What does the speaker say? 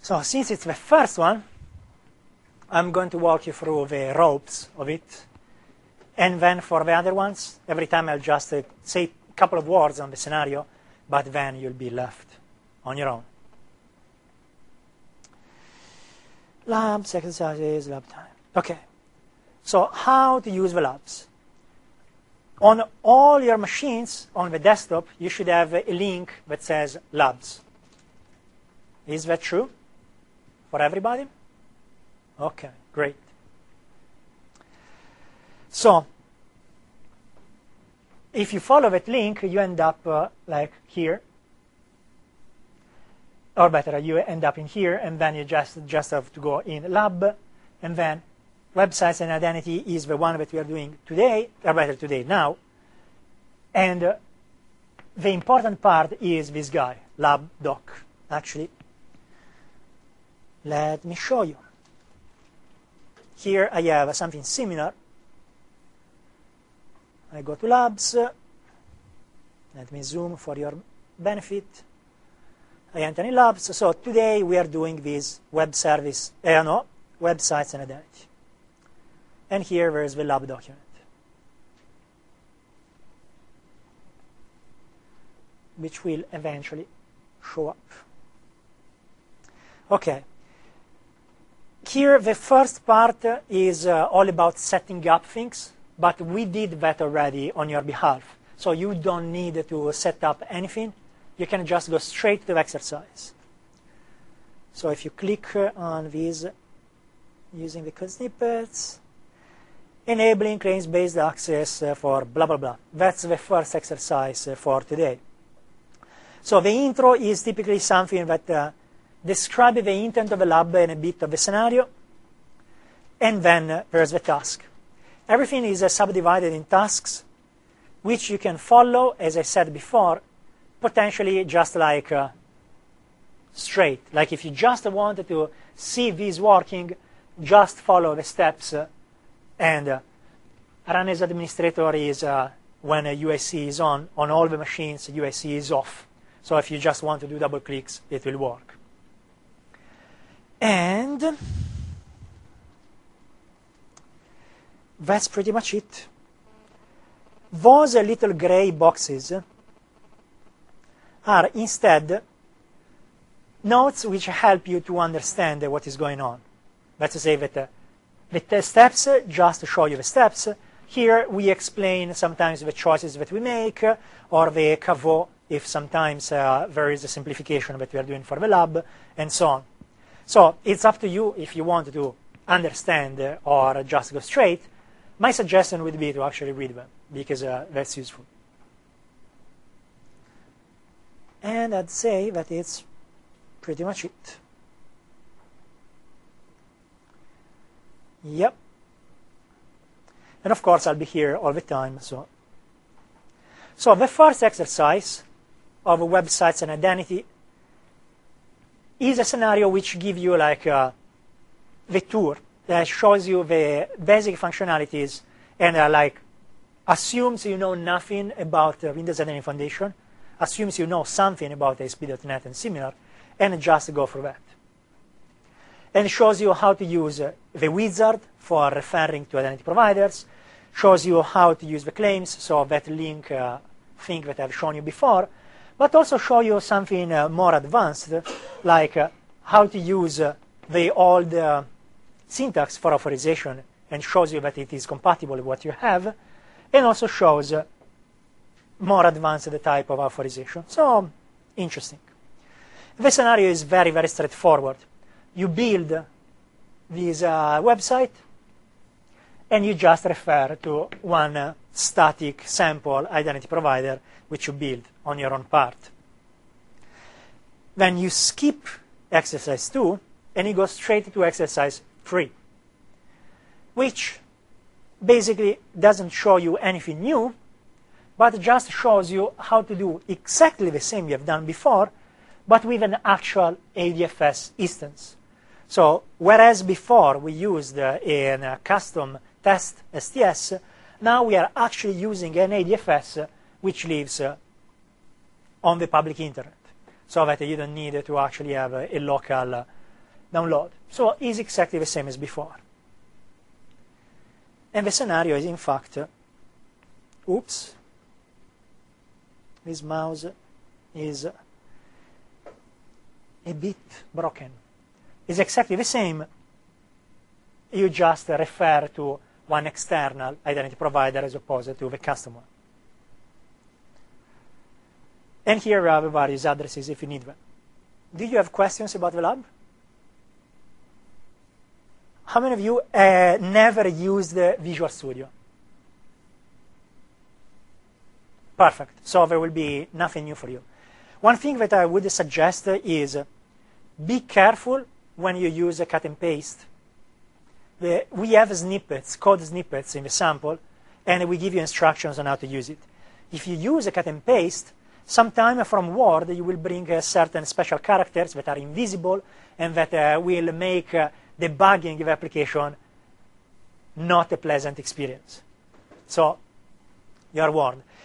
So since it's the first one, I'm going to walk you through the ropes of it. And then for the other ones, every time I'll just say a couple of words on the scenario, but then you'll be left on your own. Labs, exercises, lab time. Okay. So how to use the labs? On all your machines on the desktop, you should have a link that says labs. Is that true for everybody? Okay, great. So if you follow that link, you end up like here. Or better, you end up in here, and then you just have to go in lab, and then websites and identity is the one that we are doing today, or better today, now. And the important part is this guy, lab doc. Actually, let me show you. Here I have something similar. I go to labs. Let me zoom for your benefit. I enter in labs. So today we are doing this websites and identity. And here there is the lab document, which will eventually show up. Okay. Here the first part is all about setting up things, but we did that already on your behalf. So you don't need to set up anything. You can just go straight to the exercise. So if you click on these using the code snippets, enabling claims-based access for blah, blah, blah. That's the first exercise for today. So the intro is typically something that describes the intent of the lab and a bit of the scenario. And then there's the task. Everything is subdivided in tasks, which you can follow, as I said before, potentially just like straight. Like if you just wanted to see this working, just follow the steps. And run as administrator is when a UAC is on all the machines, UAC is off. So if you just want to do double clicks, it will work. And that's pretty much it. Those little gray boxes are instead notes which help you to understand what is going on. Let's say that the steps just show you the steps. Here we explain sometimes the choices that we make, or the caveau if sometimes there is a simplification that we are doing for the lab, and so on. So it's up to you if you want to understand or just go straight. My suggestion would be to actually read them, because that's useful. And I'd say that it's pretty much it. Yep. And of course, I'll be here all the time. So the first exercise of websites and identity is a scenario which gives you like the tour that shows you the basic functionalities and like assumes you know nothing about Windows Identity Foundation, assumes you know something about ASP.NET and similar, and just go through that. And shows you how to use the wizard for referring to identity providers, shows you how to use the claims, so that link thing that I've shown you before, but also show you something more advanced, like how to use the old syntax for authorization, and shows you that it is compatible with what you have, and also shows more advanced type of authorization. So, interesting. The scenario is very, very straightforward. You build this website, and you just refer to one static sample identity provider which you build on your own part. Then you skip exercise 2, and you go straight to exercise 3, which basically doesn't show you anything new, but just shows you how to do exactly the same you have done before, but with an actual ADFS instance. So whereas before we used a custom test STS, now we are actually using an ADFS which lives on the public internet, so that you don't need to actually have a local download. So it's exactly the same as before. And the scenario is, in fact, oops, this mouse is a bit broken. It's exactly the same. You just refer to one external identity provider as opposed to the custom one. And here we have various addresses if you need them. Do you have questions about the lab? How many of you never used Visual Studio? Perfect. So there will be nothing new for you. One thing that I would suggest is be careful when you use a cut and paste. We have snippets, code snippets in the sample, and we give you instructions on how to use it. If you use a cut and paste, sometime from Word you will bring certain special characters that are invisible and that will make debugging the application not a pleasant experience. So, your word.